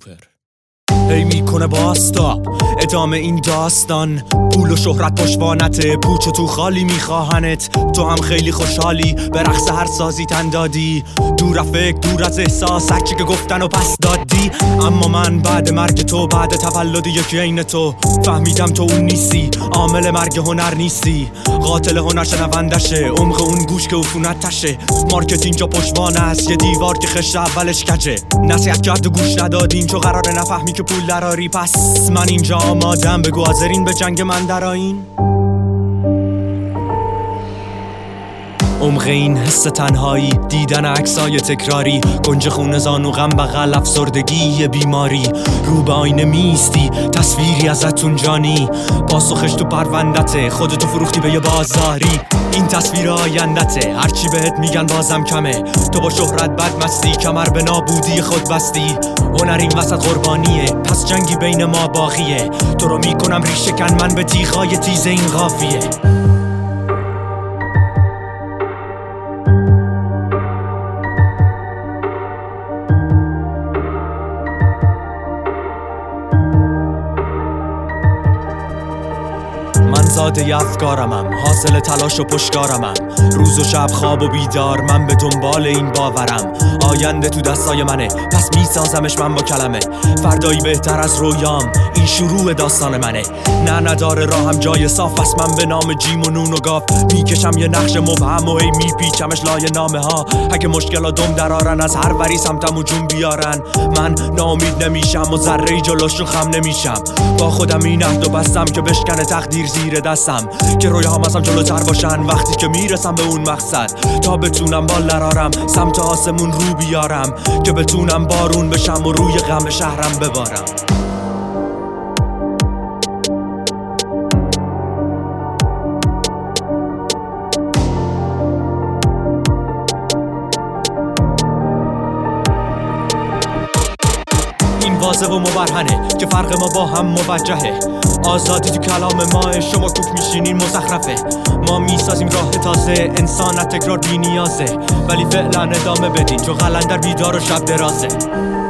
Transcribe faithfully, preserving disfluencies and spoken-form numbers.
سوپر هی میکنه باستا ادامه این داستان. پول و شهرت پشوانته، پوچ و تو خالی میخواهنت. تو هم خیلی خوشحالی به رقص هر سازی تن دادی. دور فکر دور از احساس هرچی که گفتن و پس دادی. اما من بعد مرگ تو، بعد تولد یکی عین تو، فهمیدم تو اون نیستی. عامل مرگ هنر نیستی، قاتل هنر شنوندشه. عمق اون گوش که عفونت تشه. مارکت اینجا پشوانه است، یه دیوار که خشت اولش کجه. نصیحت کرد و گوش ندادین چون قراره نفهمی که پول دراری. پس من اینجا آمادم، بگو حاضرین به جنگ من درآیین. عمق این حس تنهایی، دیدن عکسای تکراری، گنج خون زانو غم بغل افسردگی یه بیماری. رو به آینه میستی تصویری ازتون جانی، پاسخش تو پروندته، خودتو فروختی به یه بازاری. این تصویر آیندته، هرچی بهت میگن بازم کمه. تو با شهرت بد مستی، کمر به نابودی خود بستی. هنر این وسط قربانیه، پس جنگی بین ما باقیه. تو رو میکنم ریشه کن من به تیغای تیز این قافیه. من زاده افکارمم، حاصل تلاش و پشتکارمم. روز و شب خواب و بیدار، من به دنبال این باورم. آینده تو دستای منه، پس میسازمش من با کلمه. فردایی بهتر از رویام، این شروع داستان منه. نه نداره راهم جای صاف، پس من به نام جیم و نون و گاف میکشم یه نقش مبهم و هی میپیچمش لای نامه ها. اگه مشکلا دم درارن، از هر وری سمتم هجوم بیارن، من ناامید نمیشم و ذره‌ای جلوشون خم نمیشم. با خودم این عهدو بستم که بشکنه تقدیر زیر دستم، که رویاهام ازم جلوتر باشن وقتی که میرسم به اون مقصد. تا بتونم بال درارم، سمت آسمون رو بیارم، که بتونم بارون بشم و روی غم شهرم ببارم. این واضح و مبرهنه که فرق ما با هم موجهه. آزادی تو کلام ماه، شما کوک میشینین مزخرفه. ما میسازیم راه تازه، انسانت تکرار بی نیازه. ولی فعلا ادامه بدین چون قلندر بیدار و شب درازه.